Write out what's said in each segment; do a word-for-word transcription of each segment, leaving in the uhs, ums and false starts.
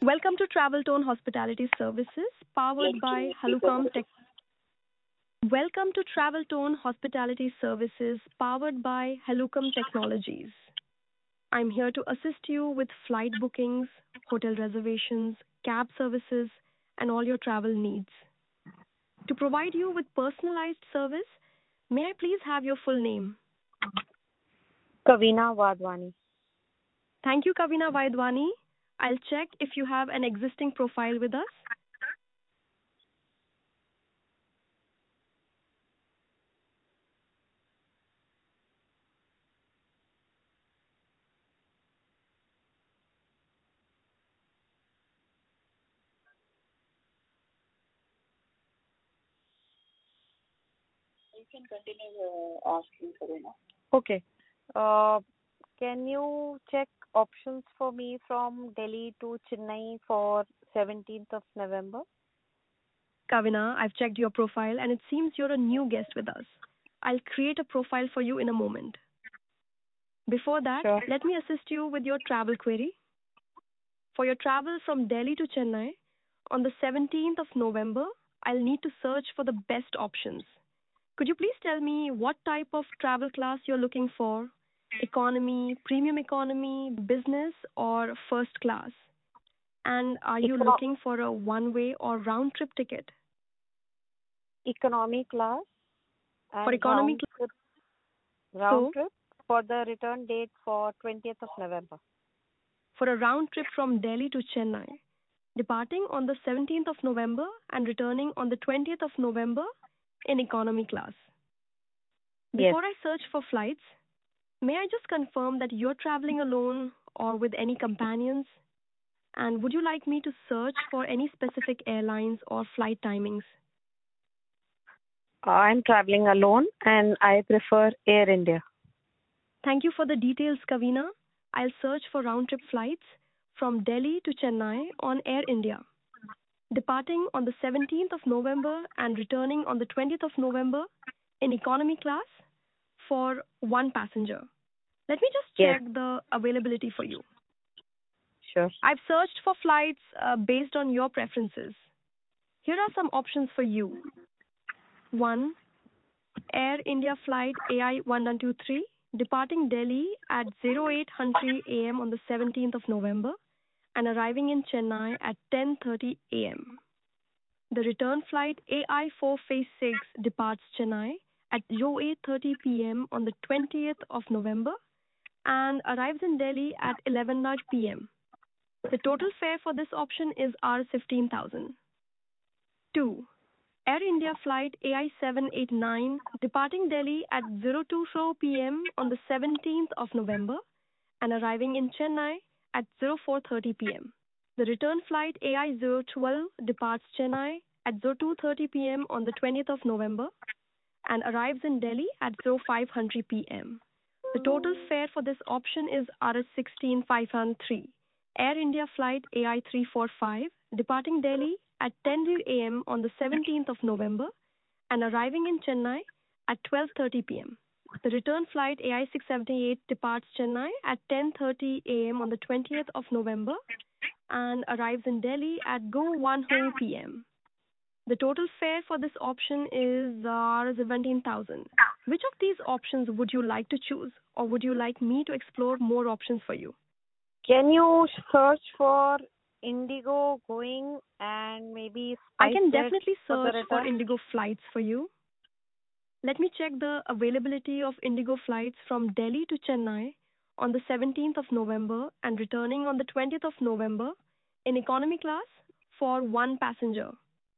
Welcome to Travel Tone Hospitality Services, powered by Halukam Tech. Welcome to Travel Tone Hospitality Services, powered by Halukam Technologies. I'm here to assist you with flight bookings, hotel reservations, cab services, and all your travel needs. To provide you with personalized service, may I please have your full name? Kavina Wadhwani. Thank you, Kavina Vaidwani. I'll check if you have an existing profile with us. You can continue uh, asking, Kavina. Okay. Uh, can you check options for me from Delhi to Chennai for seventeenth of November? Kavina, I've checked your profile and it seems you're a new guest with us. I'll create a profile for you in a moment. Before that, Sure. let me assist you with your travel query. For your travel from Delhi to Chennai, on the seventeenth of November, I'll need to search for the best options. Could you please tell me what type of travel class you're looking for? Economy, premium economy, business, or first class? And are you Econo- looking for a one-way or round-trip ticket? Economy class. And For economy round class, trip, round so trip for the return date for twentieth of November. for a round trip from Delhi to Chennai, departing on the seventeenth of November and returning on the twentieth of November in economy class. Yes. Before I search for flights, may I just confirm that you're traveling alone or with any companions? And would you like me to search for any specific airlines or flight timings? I'm traveling alone and I prefer Air India. Thank you for the details, Kavina. I'll search for round-trip flights from Delhi to Chennai on Air India, departing on the seventeenth of November and returning on the twentieth of November in economy class for one passenger. Let me just Yes. check the availability for you. Sure. I've searched for flights uh, based on your preferences. Here are some options for you. one. Air India flight A I one one two three, departing Delhi at oh eight hundred a m on the seventeenth of November and arriving in Chennai at ten thirty a m The return flight A I four phase six departs Chennai at oh eight thirty p m on the twentieth of November and arrives in Delhi at eleven hundred p m The total fare for this option is fifteen thousand. two. Air India flight A I seven eight nine departing Delhi at oh two four p m on the seventeenth of November and arriving in Chennai at oh four thirty p m The return flight A I zero one two departs Chennai at oh two thirty p m on the twentieth of November and arrives in Delhi at oh five hundred p m The total fare for this option is sixteen thousand five hundred three. Air India flight A I three four five departing Delhi at ten a m on the seventeenth of November and arriving in Chennai at twelve thirty p m The return flight A I six seventy-eight departs Chennai at ten thirty a m on the twentieth of November and arrives in Delhi at go one p m The total fare for this option is uh, seventeen thousand. Which of these options would you like to choose, or would you like me to explore more options for you? Can you search for Indigo going and maybe I can SpiceJet definitely for the search for return? Indigo flights for you. Let me check the availability of Indigo flights from Delhi to Chennai on the seventeenth of November and returning on the twentieth of November in economy class for one passenger.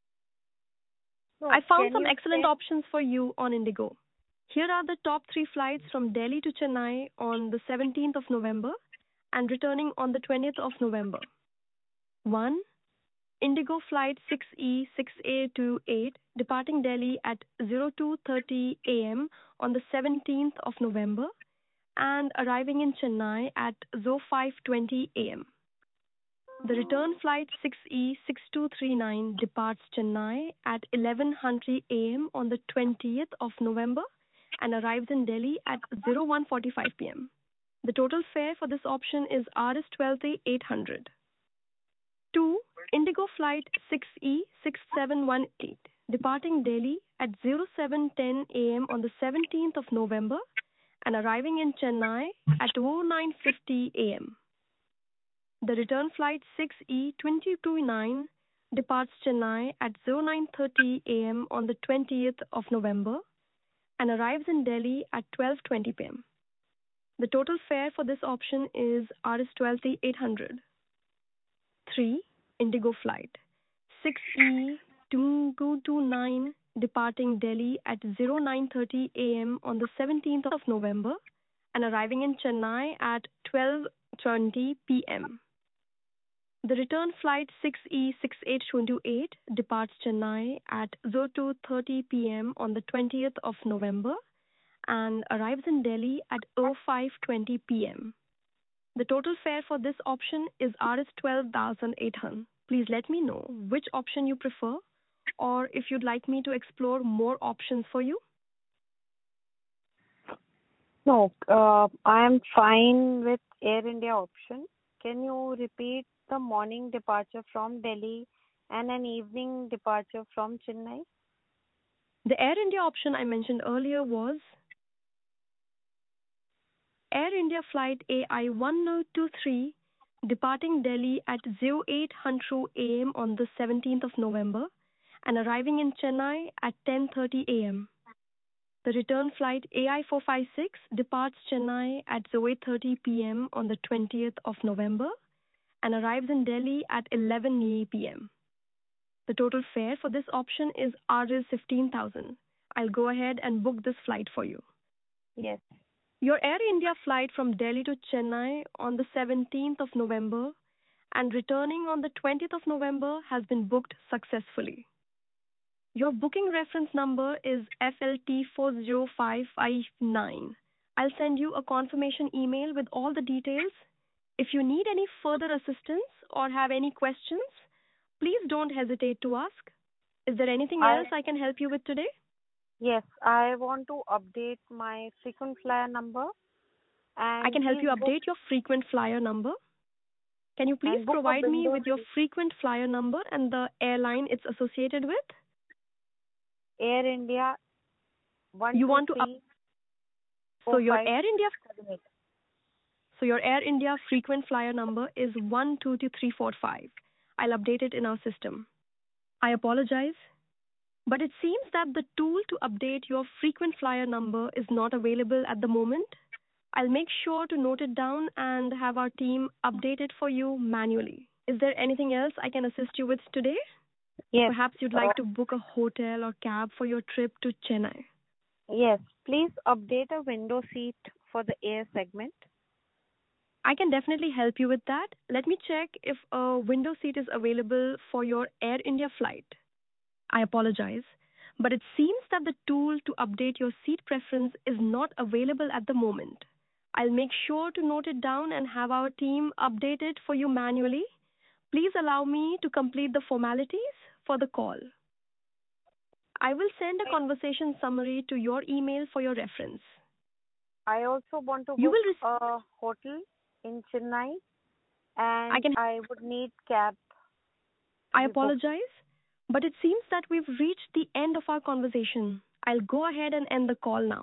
No, I found can some you excellent check- options for you on Indigo. Here are the top three flights from Delhi to Chennai on the seventeenth of November and returning on the twentieth of November. one. Indigo flight six E six A two eight departing Delhi at oh two thirty a m on the seventeenth of November and arriving in Chennai at oh five twenty a m The return flight six E six two three nine departs Chennai at eleven hundred a m on the twentieth of November and arrives in Delhi at oh one forty-five p m The total fare for this option is twelve thousand eight hundred. two. Indigo Flight six E six seven one eight, departing Delhi at seven ten a m on the seventeenth of November and arriving in Chennai at nine fifty a m The return flight six E two two nine departs Chennai at nine thirty a m on the twentieth of November and arrives in Delhi at twelve twenty p m The total fare for this option is R S twelve T eight hundred. three. Indigo Flight six E two two nine departing Delhi at nine thirty a m on the seventeenth of November and arriving in Chennai at twelve twenty p m The return flight six E six eight two eight departs Chennai at two thirty p m on the twentieth of November and arrives in Delhi at five twenty p m The total fare for this option is R S twelve thousand eight hundred. Please let me know which option you prefer or if you'd like me to explore more options for you. No, uh, I am fine with Air India option. Can you repeat the morning departure from Delhi and an evening departure from Chennai? The Air India option I mentioned earlier was Air India Flight A I one zero two three departing Delhi at eight hundred a m on the seventeenth of November and arriving in Chennai at ten thirty a m The return flight A I four five six departs Chennai at eight thirty p m on the twentieth of November and arrives in Delhi at eleven p m The total fare for this option is R S fifteen thousand. I'll go ahead and book this flight for you. Yes. Your Air India flight from Delhi to Chennai on the seventeenth of November and returning on the twentieth of November has been booked successfully. Your booking reference number is F L T four zero five five nine. I'll send you a confirmation email with all the details. If you need any further assistance or have any questions, please don't hesitate to ask. Is there anything I... else I can help you with today? Yes, I want to update my frequent flyer number. And I can help you book... update your frequent flyer number. Can you please provide me with your frequent flyer number and the airline it's associated with? Air India one You want to up... So your Air India So your Air India frequent flyer number is one two two three four five. I'll update it in our system. I apologize, but it seems that the tool to update your frequent flyer number is not available at the moment. I'll make sure to note it down and have our team update it for you manually. Is there anything else I can assist you with today? Yes. Perhaps you'd like to book a hotel or cab for your trip to Chennai. Yes. Please update a window seat for the air segment. I can definitely help you with that. Let me check if a window seat is available for your Air India flight. I apologize, but it seems that the tool to update your seat preference is not available at the moment. I'll make sure to note it down and have our team update it for you manually. Please allow me to complete the formalities for the call. I will send a conversation summary to your email for your reference. I also want to book you will a hotel in Chennai, and I, can... I would need cab. I apologize, but it seems that we've reached the end of our conversation. I'll go ahead and end the call now.